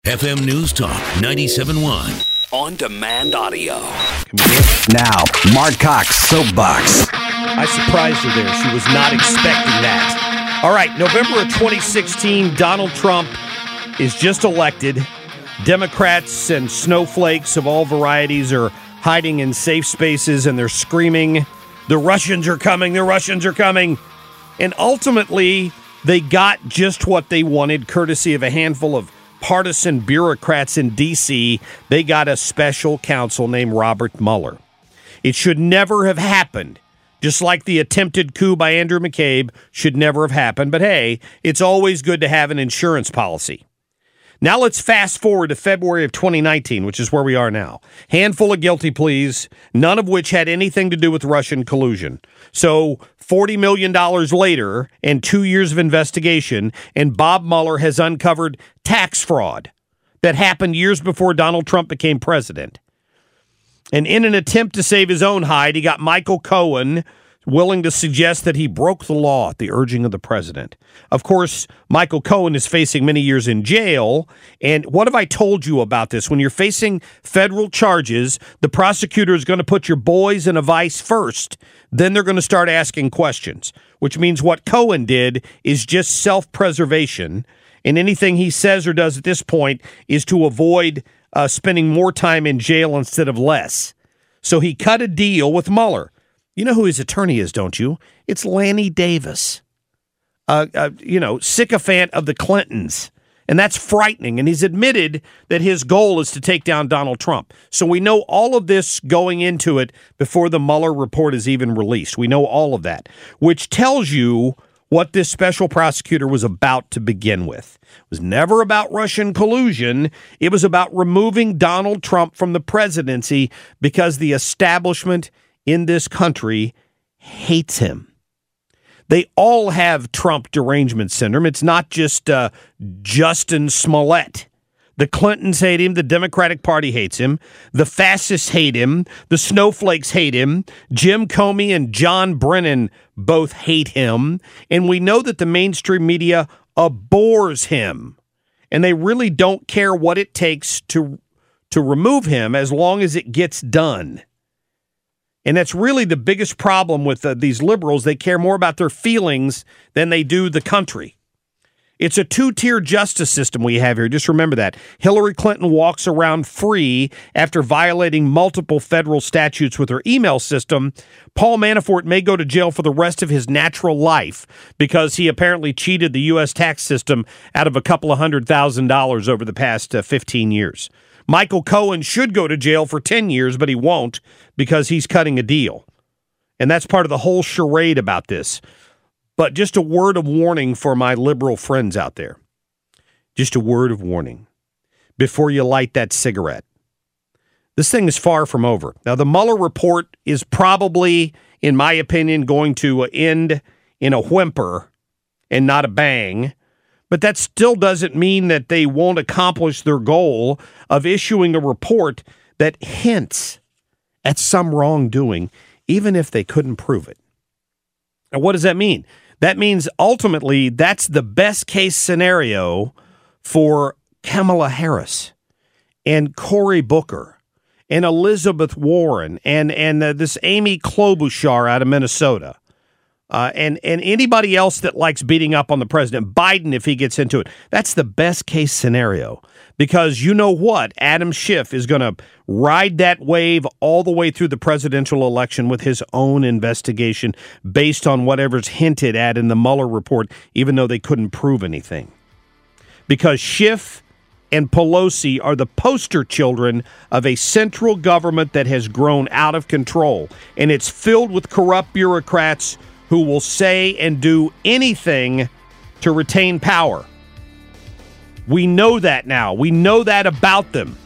FM News Talk 97.1. On-demand audio. Now, Mark Cox, Soapbox. I surprised her there. She was not expecting that. All right, November of 2016, Donald Trump is just elected. Democrats and snowflakes of all varieties are hiding in safe spaces, and they're screaming, "The Russians are coming, the Russians are coming." And ultimately, they got just what they wanted, courtesy of a handful of partisan bureaucrats in D.C. They got a special counsel named Robert Mueller. It should never have happened, just like the attempted coup by Andrew McCabe should never have happened. But hey, it's always good to have an insurance policy. Now let's fast forward to February of 2019, which is where we are now. Handful of guilty pleas, none of which had anything to do with Russian collusion. So $40 million later and 2 years of investigation, and Bob Mueller has uncovered tax fraud that happened years before Donald Trump became president. And in an attempt to save his own hide, he got Michael Cohen willing to suggest that he broke the law at the urging of the president. Of course, Michael Cohen is facing many years in jail. And what have I told you about this? When you're facing federal charges, the prosecutor is going to put your boys in a vice first. Then they're going to start asking questions, which means what Cohen did is just self-preservation. And anything he says or does at this point is to avoid spending more time in jail instead of less. So he cut a deal with Mueller. You know who his attorney is, don't you? It's Lanny Davis, sycophant of the Clintons. And that's frightening. And he's admitted that his goal is to take down Donald Trump. So we know all of this going into it before the Mueller report is even released. We know all of that, which tells you what this special prosecutor was about to begin with. It was never about Russian collusion. It was about removing Donald Trump from the presidency because the establishment in this country hates him. They all have Trump derangement syndrome. It's not just Justin Smollett. The Clintons hate him. The Democratic Party hates him. The fascists hate him. The snowflakes hate him. Jim Comey and John Brennan both hate him. And we know that the mainstream media abhors him. And they really don't care what it takes to remove him as long as it gets done. And that's really the biggest problem with these liberals. They care more about their feelings than they do the country. It's a two-tier justice system we have here. Just remember that. Hillary Clinton walks around free after violating multiple federal statutes with her email system. Paul Manafort may go to jail for the rest of his natural life because he apparently cheated the U.S. tax system out of a couple of $100,000 over the past 15 years. Michael Cohen should go to jail for 10 years, but he won't because he's cutting a deal. And that's part of the whole charade about this. But just a word of warning for my liberal friends out there. Just a word of warning before you light that cigarette. This thing is far from over. Now, the Mueller report is probably, in my opinion, going to end in a whimper and not a bang. But that still doesn't mean that they won't accomplish their goal of issuing a report that hints at some wrongdoing, even if they couldn't prove it. And what does that mean? That means ultimately that's the best case scenario for Kamala Harris and Cory Booker and Elizabeth Warren and this Amy Klobuchar out of Minnesota. And anybody else that likes beating up on the president, Biden, if he gets into it, that's the best case scenario. Because you know what? Adam Schiff is going to ride that wave all the way through the presidential election with his own investigation based on whatever's hinted at in the Mueller report, even though they couldn't prove anything. Because Schiff and Pelosi are the poster children of a central government that has grown out of control. And it's filled with corrupt bureaucrats who will say and do anything to retain power. We know that now. We know that about them.